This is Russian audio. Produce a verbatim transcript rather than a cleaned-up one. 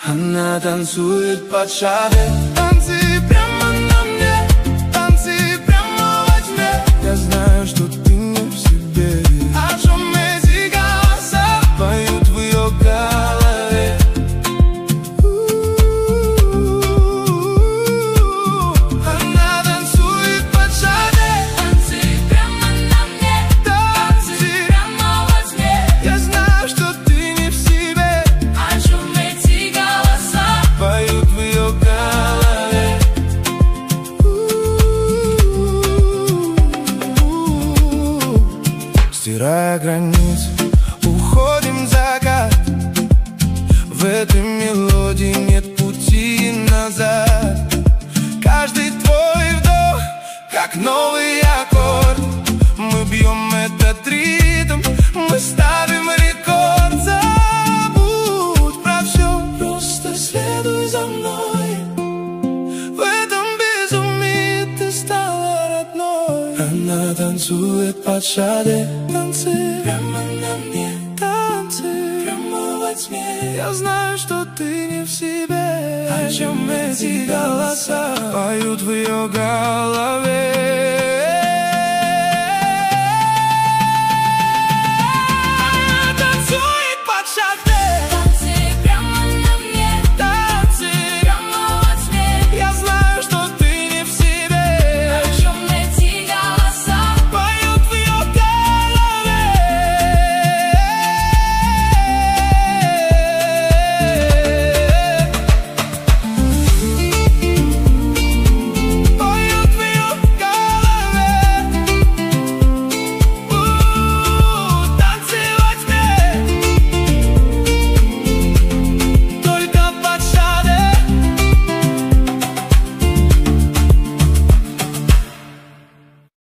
Она танцует под шаде. Танцы прямо на мне, танцы прямо во тьме. Я знаю, что ты не в себе. О чем эти голоса поют в ее голове? Она танцует под шаде. Танцы прямо на мне, танцы прямо во тьме. Я знаю, что ты не в себе. О чем эти голоса поют в ее голове? Стирая границы, уходим в закат. В этой мелодии нет пути назад. Каждый твой вдох, как новый аккорд. Мы бьем этот ритм, мы ставим рекорд. Забудь про все, просто следуй за мной. В этом безумии ты стала родной. Она танцует под шаде. Танцы прямо на мне, танцы прямо во тьме. Я знаю, что ты не в себе. О чем эти голоса поют в ее голове?